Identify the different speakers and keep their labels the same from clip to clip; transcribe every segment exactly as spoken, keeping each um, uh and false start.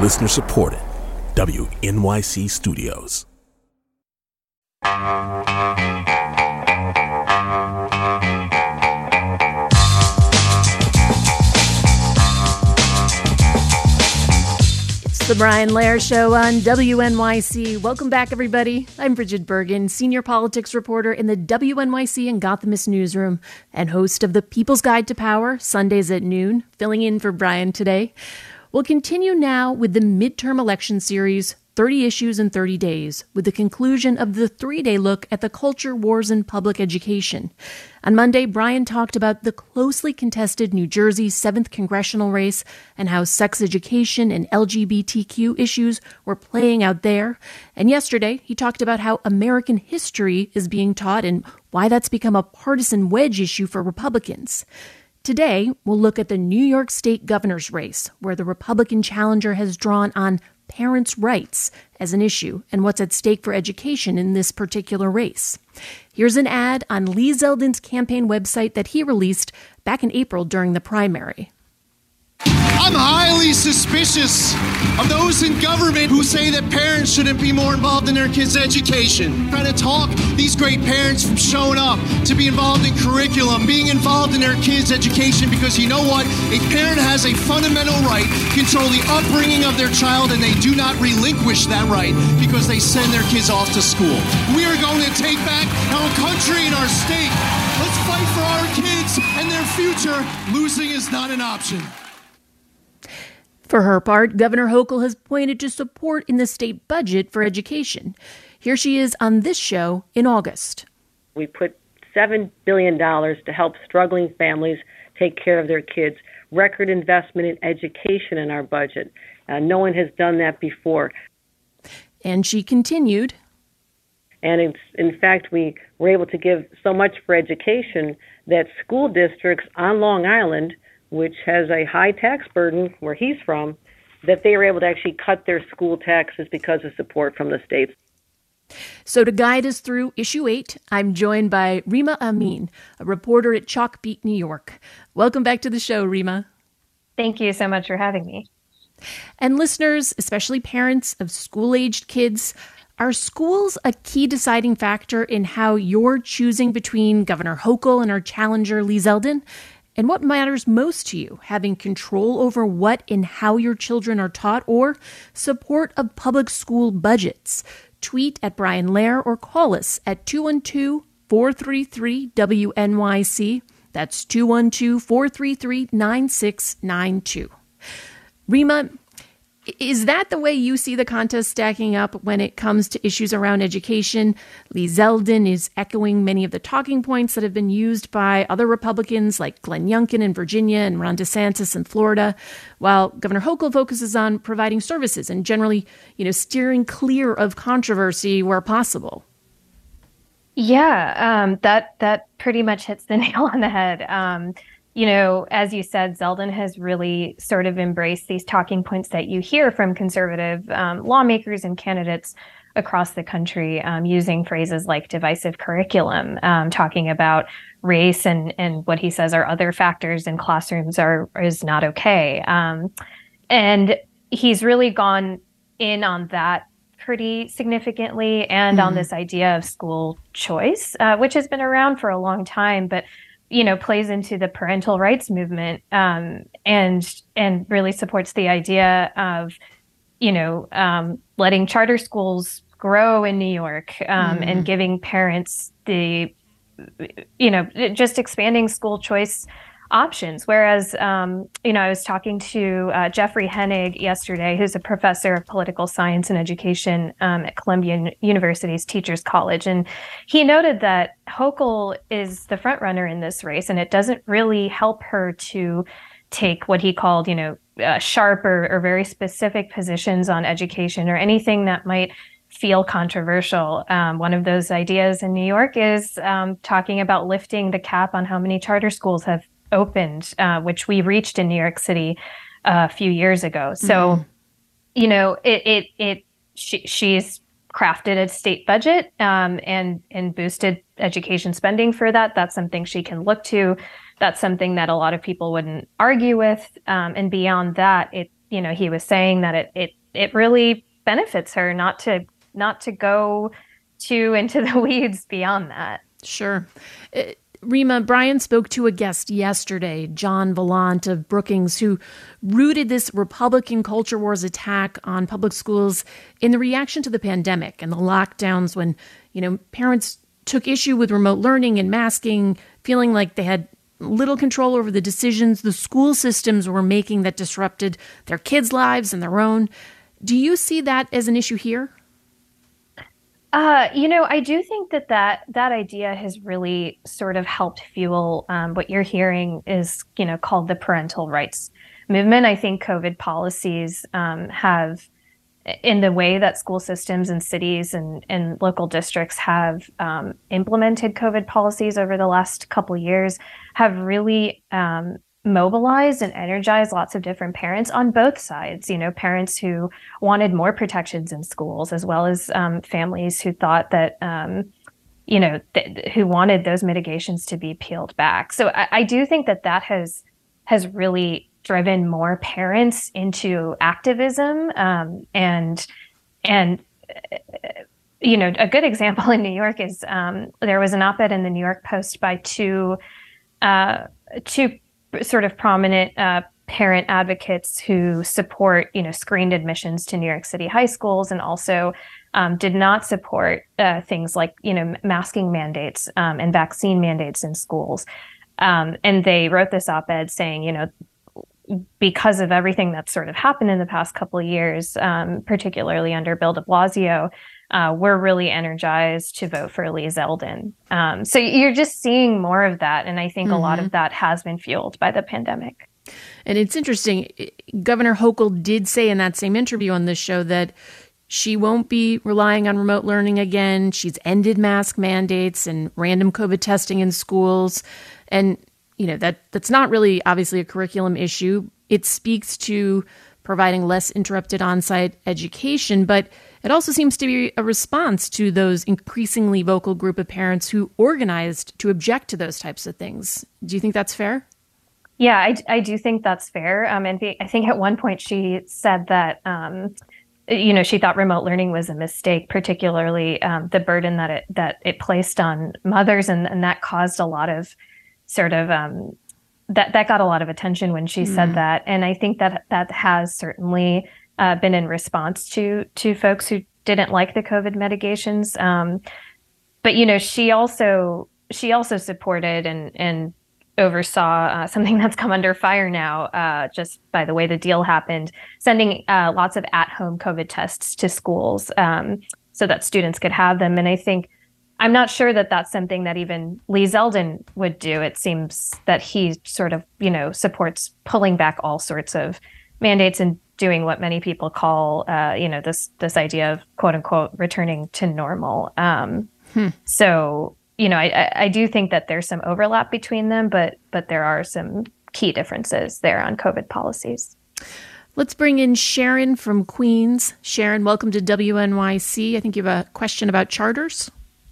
Speaker 1: Listener supported. W N Y C Studios.
Speaker 2: It's the Brian Lehrer Show on W N Y C. Welcome back, everybody. I'm Bridget Bergen, senior politics reporter in the W N Y C and Gothamist newsroom, and host of the People's Guide to Power, Sundays at noon, filling in for Brian today. We'll continue now with the midterm election series, thirty Issues in thirty days, with the conclusion of the three-day look at the culture wars in public education. On Monday, Brian talked about the closely contested New Jersey seventh congressional race and how sex education and L G B T Q issues were playing out there. And yesterday, he talked about how American history is being taught and why that's become a partisan wedge issue for Republicans. Today, we'll look at the New York State governor's race, where the Republican challenger has drawn on parents' rights as an issue and what's at stake for education in this particular race. Here's an ad on Lee Zeldin's campaign website that he released back in April during the primary.
Speaker 3: I'm highly suspicious of those in government who say that parents shouldn't be more involved in their kids' education. Trying to talk these great parents from showing up to be involved in curriculum, being involved in their kids' education, because you know what? A parent has a fundamental right to control the upbringing of their child, and they do not relinquish that right because they send their kids off to school. We are going to take back our country and our state. Let's fight for our kids and their future. Losing is not an option.
Speaker 2: For her part, Governor Hochul has pointed to support in the state budget for education. Here she is on this show in August.
Speaker 4: We put seven billion dollars to help struggling families take care of their kids. Record investment in education in our budget. Uh, no one has done that before.
Speaker 2: And she continued.
Speaker 4: And in, in fact, we were able to give so much for education that school districts on Long Island, which has a high tax burden where he's from, that they were able to actually cut their school taxes because of support from the states.
Speaker 2: So to guide us through Issue eight, I'm joined by Rima Amin, a reporter at Chalkbeat, New York. Welcome back to the show, Rima.
Speaker 5: Thank you so much for having me.
Speaker 2: And listeners, especially parents of school-aged kids, are schools a key deciding factor in how you're choosing between Governor Hochul and our challenger, Lee Zeldin? And what matters most to you, having control over what and how your children are taught, or support of public school budgets? Tweet at Brian Lehrer or call us at two one two, four three three, W N Y C. That's two one two, four three three, nine six nine two. Rima, is that the way you see the contest stacking up when it comes to issues around education? Lee Zeldin is echoing many of the talking points that have been used by other Republicans like Glenn Youngkin in Virginia and Ron DeSantis in Florida, while Governor Hochul focuses on providing services and generally, you know, steering clear of controversy where possible.
Speaker 5: Yeah, um, that that pretty much hits the nail on the head. Um, You know, as you said, Zeldin has really sort of embraced these talking points that you hear from conservative um, lawmakers and candidates across the country, um, using phrases like divisive curriculum, um, talking about race and and what he says are other factors in classrooms are is not okay. Um, and he's really gone in on that pretty significantly, and mm-hmm. on this idea of school choice, uh, which has been around for a long time, but you know, plays into the parental rights movement, um, and and really supports the idea of, you know, um, letting charter schools grow in New York, um, mm. and giving parents the, you know, just expanding school choice options. Whereas, um, you know, I was talking to uh, Jeffrey Hennig yesterday, who's a professor of political science and education um, at Columbia University's Teachers College. And he noted that Hochul is the front runner in this race, and it doesn't really help her to take what he called, you know, uh, sharp or, or very specific positions on education or anything that might feel controversial. Um, one of those ideas in New York is um, talking about lifting the cap on how many charter schools have opened, uh, which we reached in New York City uh, a few years ago. So, mm-hmm. you know, it it it she, she's crafted a state budget um, and and boosted education spending for that. That's something she can look to. That's something that a lot of people wouldn't argue with. Um, and beyond that, it you know, he was saying that it it it really benefits her not to not to go too into the weeds beyond that.
Speaker 2: Sure. Uh, Rima, Brian spoke to a guest yesterday, John Volant of Brookings, who rooted this Republican culture wars attack on public schools in the reaction to the pandemic and the lockdowns when, you know, parents took issue with remote learning and masking, feeling like they had little control over the decisions the school systems were making that disrupted their kids' lives and their own. Do you see that as an issue here?
Speaker 5: Uh, you know, I do think that that, that idea has really sort of helped fuel um, what you're hearing is, you know, called the parental rights movement. I think COVID policies um, have, in the way that school systems and cities and, and local districts have um, implemented COVID policies over the last couple of years, have really um, mobilized and energized lots of different parents on both sides, you know, parents who wanted more protections in schools, as well as um, families who thought that, um, you know, th- who wanted those mitigations to be peeled back. So I, I do think that that has, has really driven more parents into activism. Um, and, and, you know, a good example in New York is um, there was an op-ed in the New York Post by two, uh, two sort of prominent uh, parent advocates who support, you know, screened admissions to New York City high schools, and also um, did not support uh, things like, you know, masking mandates um, and vaccine mandates in schools. Um, and they wrote this op-ed saying, you know, because of everything that's sort of happened in the past couple of years, um, particularly under Bill de Blasio, uh, we're really energized to vote for Lee Zeldin. Um, so you're just seeing more of that. And I think mm-hmm. a lot of that has been fueled by the pandemic.
Speaker 2: And it's interesting. Governor Hochul did say in that same interview on this show that she won't be relying on remote learning again. She's ended mask mandates and random COVID testing in schools. And, you know, that that's not really obviously a curriculum issue. It speaks to providing less interrupted on-site education, but it also seems to be a response to those increasingly vocal group of parents who organized to object to those types of things. Do you think that's fair?
Speaker 5: Yeah, I, I do think that's fair. Um, and I think at one point she said that, um, you know, she thought remote learning was a mistake, particularly um, the burden that it that it placed on mothers, and, and that caused a lot of sort of um, that that got a lot of attention when she mm. said that. And I think that that has certainly uh, been in response to to folks who didn't like the COVID mitigations. Um, but you know, she also she also supported and and oversaw uh, something that's come under fire now, uh, just by the way the deal happened, sending uh, lots of at-home COVID tests to schools um, so that students could have them. And I think, I'm not sure that that's something that even Lee Zeldin would do. It seems that he sort of, you know, supports pulling back all sorts of mandates and doing what many people call, uh, you know, this this idea of quote unquote returning to normal. Um, hmm. So, you know, I, I do think that there's some overlap between them, but but there are some key differences there on COVID policies.
Speaker 2: Let's bring in Sharon from Queens. Sharon, welcome to W N Y C. I think you have a question about charters.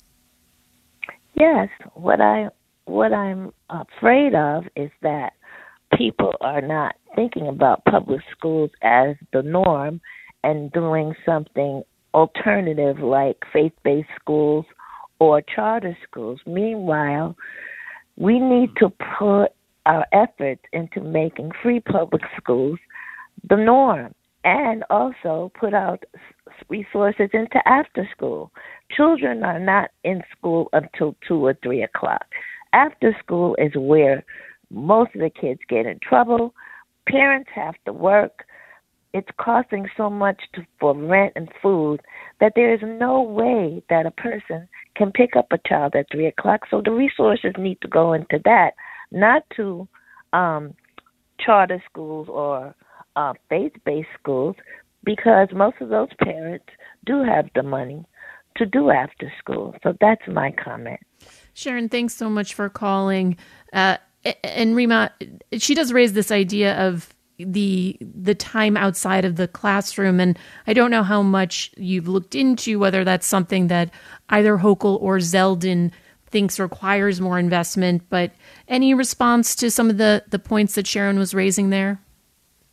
Speaker 6: Yes, what I what I'm afraid of is that people are not thinking about public schools as the norm and doing something alternative like faith-based schools or charter schools. Meanwhile, we need to put our efforts into making free public schools the norm, and also put out resources into after school. Children are not in school until two or three o'clock. After school is where most of the kids get in trouble. Parents have to work. It's costing so much to, for rent and food that there is no way that a person can pick up a child at three o'clock. So the resources need to go into that, not to um, charter schools or uh, faith-based schools, because most of those parents do have the money to do after school. So that's my comment.
Speaker 2: Sharon, thanks so much for calling. Uh, and Rima, she does raise this idea of the the time outside of the classroom. And I don't know how much you've looked into whether that's something that either Hochul or Zeldin thinks requires more investment, but any response to some of the, the points that Sharon was raising there?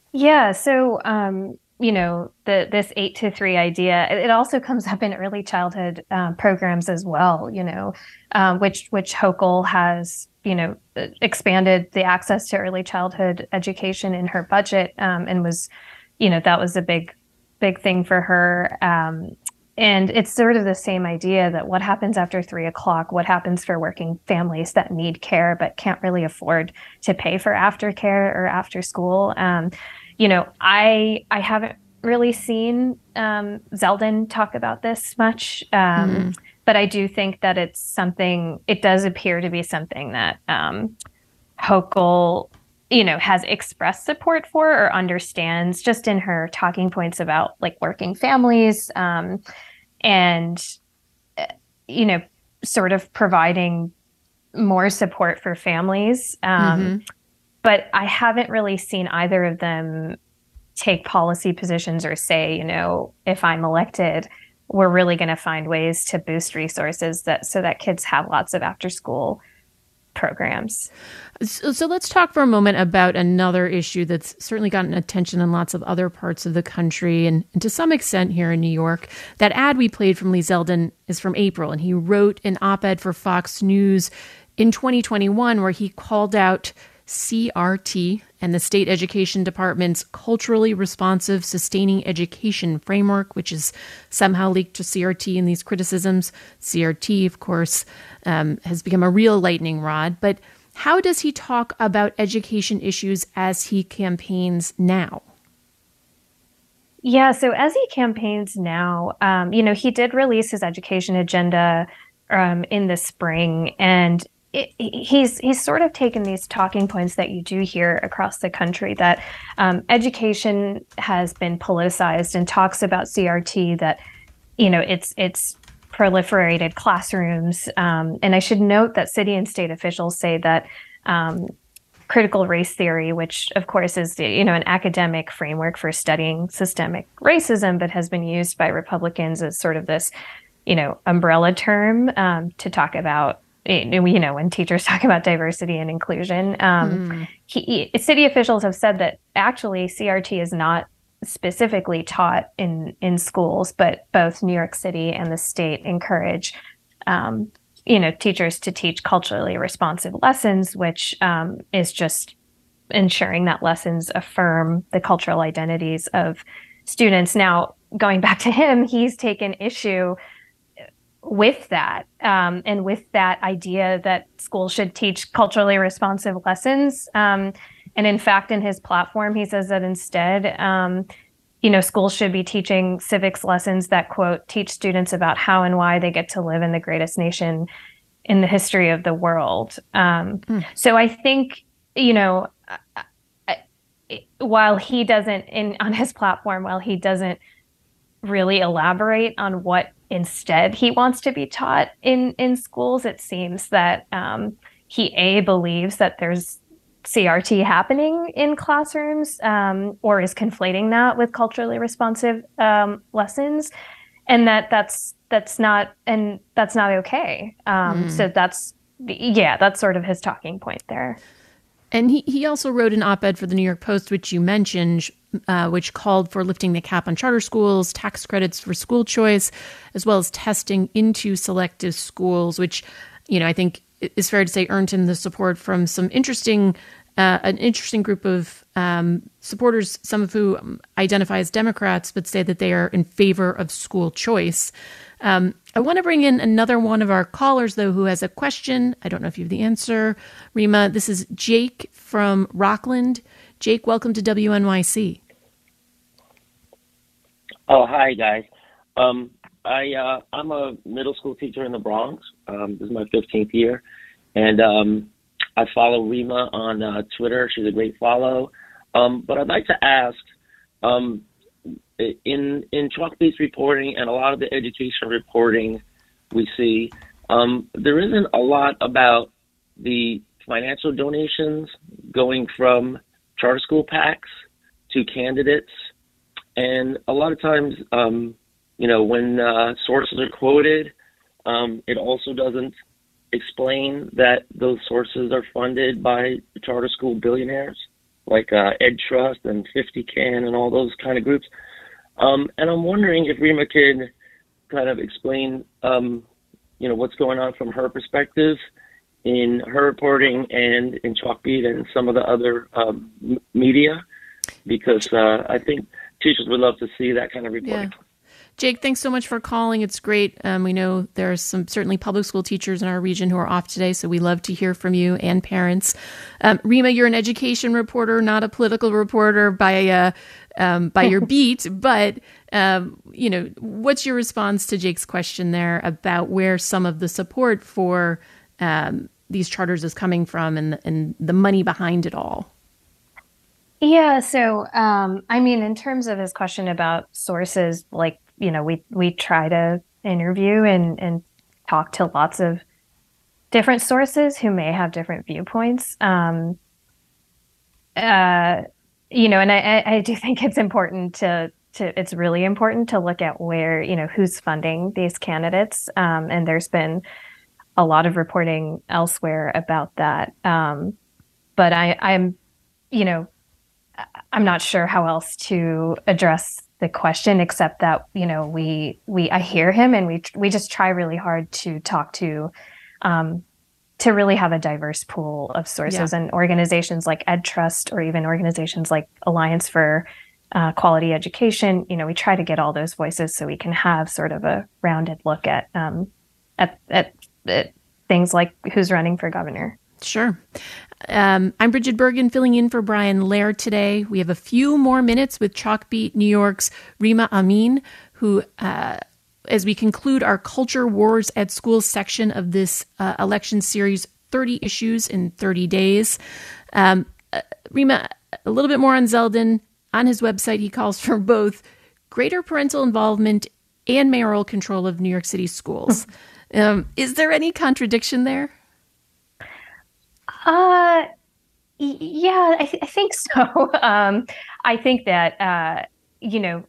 Speaker 5: Yeah. So, um, you know, the this eight to three idea, it, it also comes up in early childhood um, programs as well. You know, um, which which Hochul has, you know, expanded the access to early childhood education in her budget, um, and was, you know, that was a big, big thing for her. Um, and it's sort of the same idea that what happens after three o'clock, what happens for working families that need care but can't really afford to pay for aftercare or after school. Um, you know, I I haven't really seen um, Zeldin talk about this much, um, mm. but I do think that it's something. It does appear to be something that um, Hochul, you know, has expressed support for or understands, just in her talking points about like working families um, and you know, sort of providing more support for families. Um, mm-hmm. But I haven't really seen either of them take policy positions or say, you know, if I'm elected, we're really going to find ways to boost resources that so that kids have lots of after school programs.
Speaker 2: So, so let's talk for a moment about another issue that's certainly gotten attention in lots of other parts of the country and, and to some extent here in New York. That ad we played from Lee Zeldin is from April, and he wrote an op-ed for Fox News in twenty twenty-one where he called out C R T and the State Education Department's Culturally Responsive Sustaining Education Framework, which is somehow linked to C R T in these criticisms. C R T, of course, um, has become a real lightning rod. But how does he talk about education issues as he campaigns now?
Speaker 5: Yeah, so as he campaigns now, um, you know, he did release his education agenda um, in the spring, and It, he's he's sort of taken these talking points that you do hear across the country, that um, education has been politicized, and talks about C R T, that, you know, it's it's proliferated classrooms. Um, and I should note that city and state officials say that um, critical race theory, which of course is, you know, an academic framework for studying systemic racism, but has been used by Republicans as sort of this, you know, umbrella term um, to talk about, you know, when teachers talk about diversity and inclusion. Um, mm. he, he, city officials have said that actually C R T is not specifically taught in, in schools, but both New York City and the state encourage, um, you know, teachers to teach culturally responsive lessons, which um, is just ensuring that lessons affirm the cultural identities of students. Now, going back to him, he's taken issue with that um, and with that idea that schools should teach culturally responsive lessons. Um, and in fact, in his platform, he says that instead, um, you know, schools should be teaching civics lessons that, quote, teach students about how and why they get to live in the greatest nation in the history of the world. Um, mm. So I think, you know, I, I, while he doesn't, in on his platform, while he doesn't really elaborate on what instead he wants to be taught in, in schools, it seems that um, he, A, believes that there's C R T happening in classrooms, um, or is conflating that with culturally responsive um, lessons, and that that's that's not and that's not okay. Um, mm. So that's yeah, that's sort of his talking point there.
Speaker 2: And he, he also wrote an op-ed for the New York Post, which you mentioned, uh, which called for lifting the cap on charter schools, tax credits for school choice, as well as testing into selective schools, which, you know, I think is fair to say earned him the support from some interesting, uh, an interesting group of um, supporters, some of who identify as Democrats, but say that they are in favor of school choice. Um, I want to bring in another one of our callers, though, who has a question. I don't know if you have the answer, Rima. This is Jake from Rockland. Jake, welcome to W N Y C.
Speaker 7: Oh, hi, guys. Um, I, uh, I'm a middle school teacher in the Bronx. Um, this is my fifteenth year. And um, I follow Rima on uh, Twitter. She's a great follow. Um, but I'd like to ask, um, in in chalk-based reporting and a lot of the education reporting we see, um, there isn't a lot about the financial donations going from charter school PACs to candidates. And a lot of times, um, you know, when uh, sources are quoted, um, it also doesn't explain that those sources are funded by charter school billionaires. like uh, Ed Trust and fifty can and all those kind of groups. Um, and I'm wondering if Rima could kind of explain, um, you know, what's going on from her perspective in her reporting and in Chalkbeat and some of the other um, m- media, because uh, I think teachers would love to see that kind of reporting.
Speaker 2: Yeah. Jake, thanks so much for calling. It's great. Um, we know there are some certainly public school teachers in our region who are off today, so we love to hear from you and parents. Um, Rima, you're an education reporter, not a political reporter by uh, um, by your beat, but um, you know, what's your response to Jake's question there about where some of the support for um, these charters is coming from and and the money behind it all?
Speaker 5: Yeah, so um, I mean, in terms of his question about sources, like, you know, we we try to interview and, and talk to lots of different sources who may have different viewpoints. Um, uh, you know, and I, I do think it's important to to it's really important to look at where, you know, who's funding these candidates. Um, and there's been a lot of reporting elsewhere about that. Um, but I, I'm, you know, I'm not sure how else to address the question, except that, you know, we we I hear him, and we we just try really hard to talk to, um, to really have a diverse pool of sources. Yeah. And organizations like Ed Trust, or even organizations like Alliance for uh, Quality Education, you know, we try to get all those voices so we can have sort of a rounded look at um, at, at at things like who's running for governor.
Speaker 2: Sure. Um, I'm Bridget Bergen, filling in for Brian Lehrer today. We have a few more minutes with Chalkbeat New York's Rima Amin, who, uh, as we conclude our Culture Wars at School section of this uh, election series, thirty issues in thirty days. Um, uh, Rima, a little bit more on Zeldin. On his website, he calls for both greater parental involvement and mayoral control of New York City schools. um, is there any contradiction there?
Speaker 5: Uh, yeah, I, th- I think so. um, I think that, uh, you know,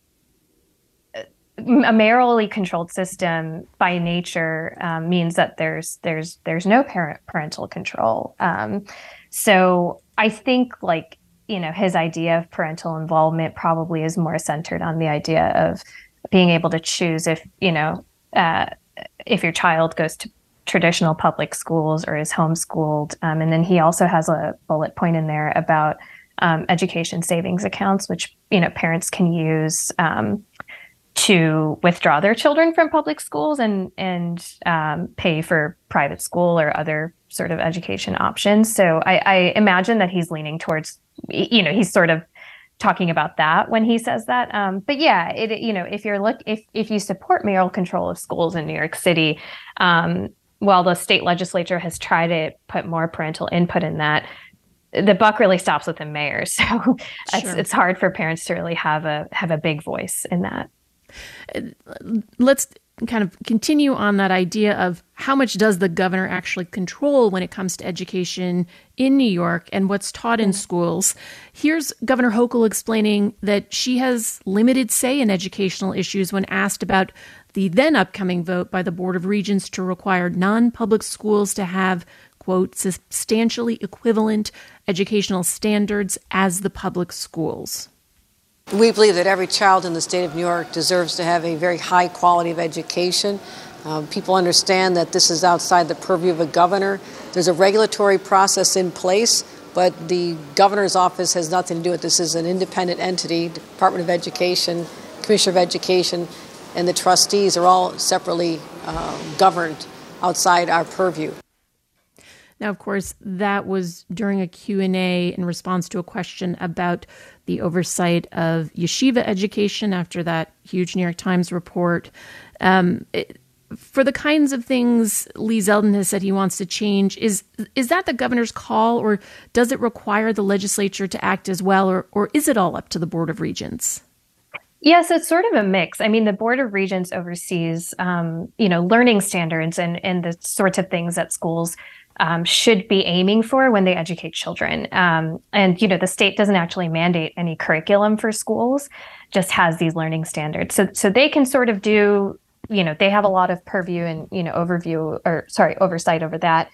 Speaker 5: a mayorally controlled system by nature um, means that there's there's there's no parent parental control. Um, so I think, like, you know, his idea of parental involvement probably is more centered on the idea of being able to choose if, you know, uh, if your child goes to traditional public schools or is homeschooled. Um, and then he also has a bullet point in there about um, education savings accounts, which, you know, parents can use um, to withdraw their children from public schools and, and um, pay for private school or other sort of education options. So I, I imagine that he's leaning towards, you know, he's sort of talking about that when he says that. Um, but yeah, it, you know, if you're look, if, if you support mayoral control of schools in New York City, um, while the state legislature has tried to put more parental input in that, the buck really stops with the mayor. So sure. it's, it's hard for parents to really have a have a big voice in that.
Speaker 2: Let's kind of continue on that idea of how much does the governor actually control when it comes to education in New York and what's taught in schools. Here's Governor Hochul explaining that she has limited say in educational issues when asked about the then upcoming vote by the Board of Regents to require non-public schools to have, quote, substantially equivalent educational standards as the public schools.
Speaker 8: We believe that every child in the state of New York deserves to have a very high quality of education. Um, people understand that this is outside the purview of a governor. There's a regulatory process in place, but the governor's office has nothing to do with this. This is an independent entity. Department of Education, Commissioner of Education, and the trustees are all separately uh, governed outside our purview.
Speaker 2: Now, of course, that was during a Q and A in response to a question about the oversight of yeshiva education after that huge New York Times report. Um, it, for the kinds of things Lee Zeldin has said he wants to change, is is that the governor's call, or does it require the legislature to act as well, or or is it all up to the Board of Regents?
Speaker 5: Yes, it's sort of a mix. I mean, the Board of Regents oversees, um, you know, learning standards and, and the sorts of things that schools um, should be aiming for when they educate children. Um, and, you know, the state doesn't actually mandate any curriculum for schools, just has these learning standards. So, so they can sort of do, you know, they have a lot of purview and, you know, overview or sorry, oversight over that.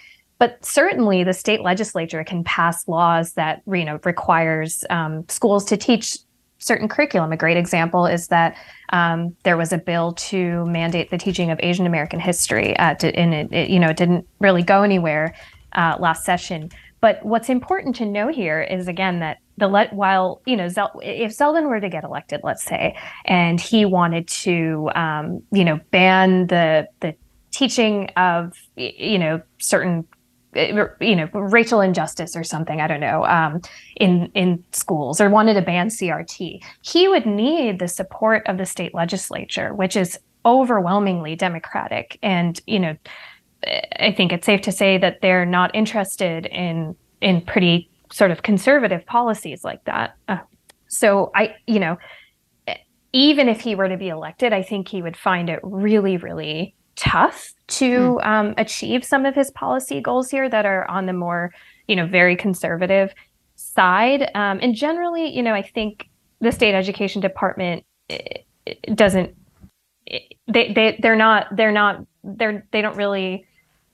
Speaker 5: but certainly the state legislature can pass laws that, you know, requires um, schools to teach certain curriculum. A great example is that um, there was a bill to mandate the teaching of Asian American history, uh, to, and it, it, you know, it didn't really go anywhere uh, last session. But what's important to know here is, again, that the let while, you know, Zel- if Zeldin were to get elected, let's say, and he wanted to, um, you know, ban the the teaching of, you know, certain, you know, racial injustice or something, I don't know, um, in in schools, or wanted to ban C R T, he would need the support of the state legislature, which is overwhelmingly Democratic. And, you know, I think it's safe to say that they're not interested in in pretty sort of conservative policies like that. Uh, so I, you know, even if he were to be elected, I think he would find it really, really tough to mm. um, achieve some of his policy goals here that are on the more, you know, very conservative side. Um, and generally, you know, I think the state education department it, it doesn't. It, they they they're not they're not they're they don't really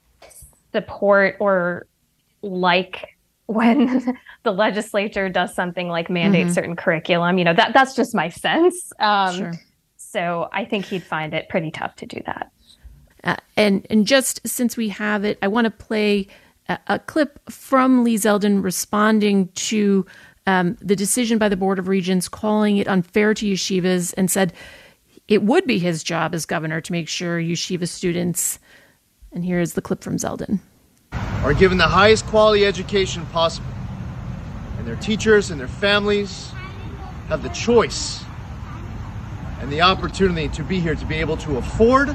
Speaker 5: support or like when the legislature does something like mandate mm-hmm. certain curriculum. You know, that that's just my sense. Um, sure. So I think he'd find it pretty tough to do that.
Speaker 2: Uh, and and just since we have it, I want to play a, a clip from Lee Zeldin responding to um, the decision by the Board of Regents calling it unfair to yeshivas, and said it would be his job as governor to make sure yeshiva students, and here is the clip from Zeldin,
Speaker 9: are given the highest quality education possible, and their teachers and their families have the choice and the opportunity to be here, to be able to afford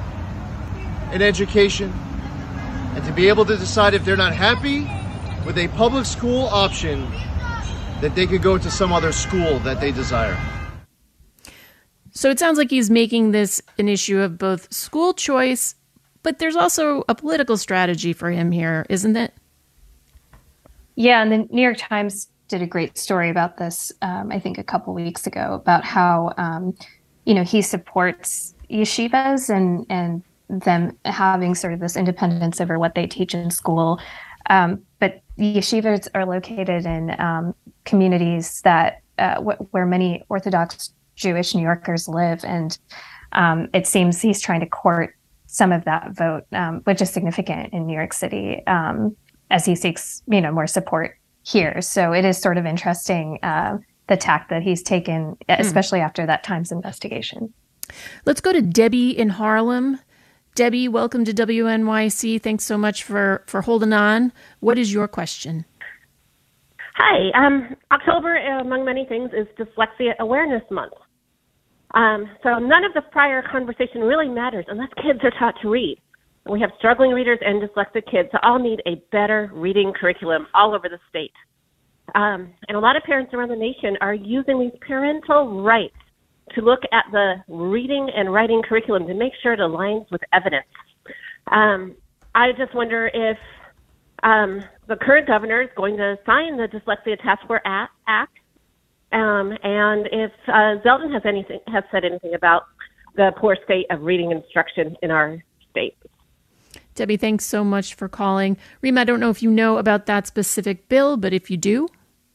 Speaker 9: an education, and to be able to decide if they're not happy with a public school option, that they could go to some other school that they desire.
Speaker 2: So it sounds like he's making this an issue of both school choice, but there's also a political strategy for him here, isn't it?
Speaker 5: Yeah, and the New York Times did a great story about this, um, I think a couple weeks ago, about how, um, you know, he supports yeshivas and, and them having sort of this independence over what they teach in school. Um, but yeshivas are located in um, communities that uh, w- where many Orthodox Jewish New Yorkers live. And um, it seems he's trying to court some of that vote, um, which is significant in New York City, um, as he seeks, you know, more support here. So it is sort of interesting, uh, the tack that he's taken, especially hmm. after that Times investigation.
Speaker 2: Let's go to Debbie in Harlem. Debbie, welcome to W N Y C. Thanks so much for, for holding on. What is your question?
Speaker 10: Hi. Um, October, among many things, is Dyslexia Awareness Month. Um, so none of the prior conversation really matters unless kids are taught to read. We have struggling readers and dyslexic kids that all need a better reading curriculum all over the state. Um, and a lot of parents around the nation are using these parental rights to look at the reading and writing curriculum to make sure it aligns with evidence. Um, I just wonder if um, the current governor is going to sign the Dyslexia Task Force Act, um, and if uh, Zeldin has anything has said anything about the poor state of reading instruction in our state.
Speaker 2: Debbie, thanks so much for calling. Rima, I don't know if you know about that specific bill, but if you do.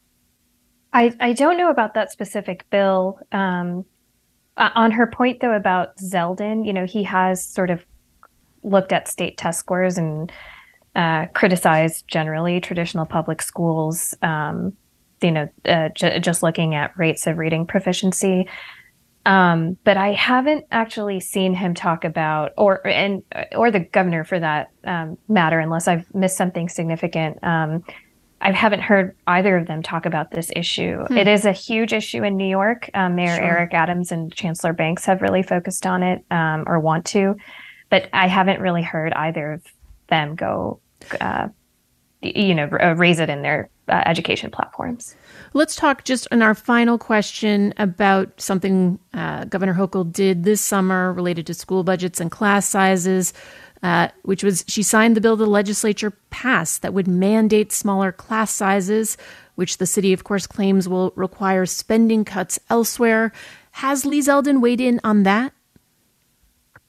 Speaker 5: I, I don't know about that specific bill. Um, uh, on her point, though, about Zeldin, you know, he has sort of looked at state test scores and uh, criticized generally traditional public schools, um, you know, uh, j- just looking at rates of reading proficiency. Um, but I haven't actually seen him talk about, or and or the governor for that um, matter, unless I've missed something significant. Um, I haven't heard either of them talk about this issue. Hmm. It is a huge issue in New York. Um, Mayor sure. Eric Adams and Chancellor Banks have really focused on it, um, or want to, but I haven't really heard either of them go, uh, you know, raise it in their uh, education platforms.
Speaker 2: Let's talk just on our final question about something uh, Governor Hochul did this summer related to school budgets and class sizes, uh, which was she signed the bill the legislature passed that would mandate smaller class sizes, which the city, of course, claims will require spending cuts elsewhere. Has Lee Zeldin weighed in on that?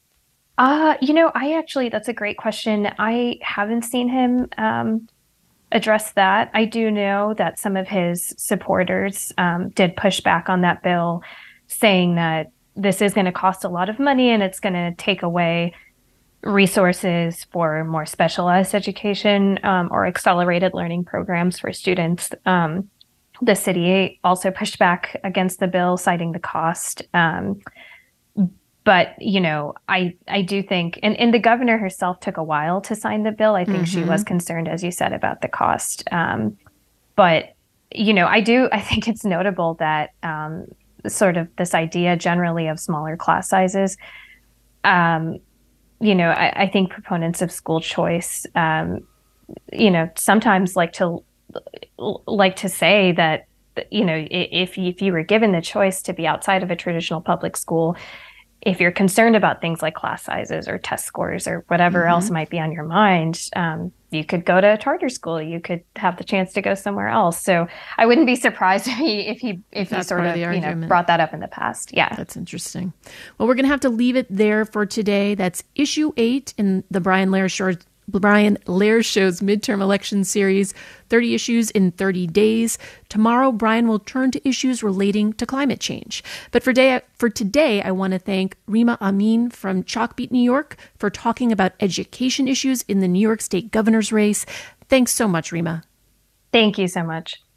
Speaker 5: Uh, you know, I actually, that's a great question. I haven't seen him um, address that. I do know that some of his supporters um, did push back on that bill, saying that this is going to cost a lot of money and it's going to take away resources for more specialized education um, or accelerated learning programs for students. Um, the city also pushed back against the bill, citing the cost. Um, but, you know, I I do think, and, and the governor herself took a while to sign the bill. I think mm-hmm. she was concerned, as you said, about the cost. Um, but, you know, I do, I think it's notable that um, sort of this idea generally of smaller class sizes, um, you know, I, I think proponents of school choice, um, you know, sometimes like to like to say that, you know, if if you were given the choice to be outside of a traditional public school, if you're concerned about things like class sizes or test scores or whatever mm-hmm. else might be on your mind, um, you could go to a charter school. You could have the chance to go somewhere else. So I wouldn't be surprised if he if he if he sort of, of you know brought that up in the past. Yeah,
Speaker 2: that's interesting. Well, we're going to have to leave it there for today. That's issue eight in the Brian Lehrer Show. Brian Lehrer Show's midterm election series, thirty issues in thirty days. Tomorrow, Brian will turn to issues relating to climate change. But for, day, for today, I want to thank Rima Amin from Chalkbeat, New York, for talking about education issues in the New York State governor's race. Thanks so much, Rima.
Speaker 5: Thank you so much.